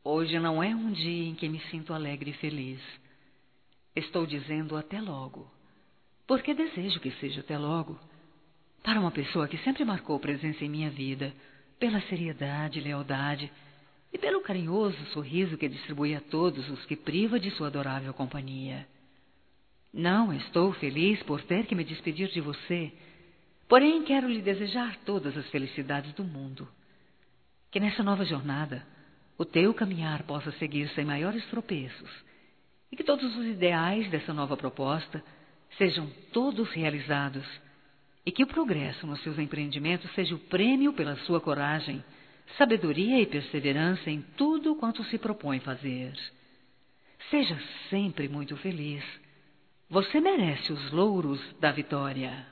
Hoje não é um dia em que me sinto alegre e feliz. Estou dizendo até logo, porque desejo que seja até logo. Para uma pessoa que sempre marcou presença em minha vida, pela seriedade e lealdade, e pelo carinhoso sorriso que distribui a todos os que priva de sua adorável companhia. Não estou feliz por ter que me despedir de você, porém quero lhe desejar todas as felicidades do mundo. Que nessa nova jornada o teu caminhar possa seguir sem maiores tropeços, e que todos os ideais dessa nova proposta sejam todos realizados, e que o progresso nos seus empreendimentos seja o prêmio pela sua coragem, sabedoria e perseverança em tudo quanto se propõe fazer. Seja sempre muito feliz. Você merece os louros da vitória.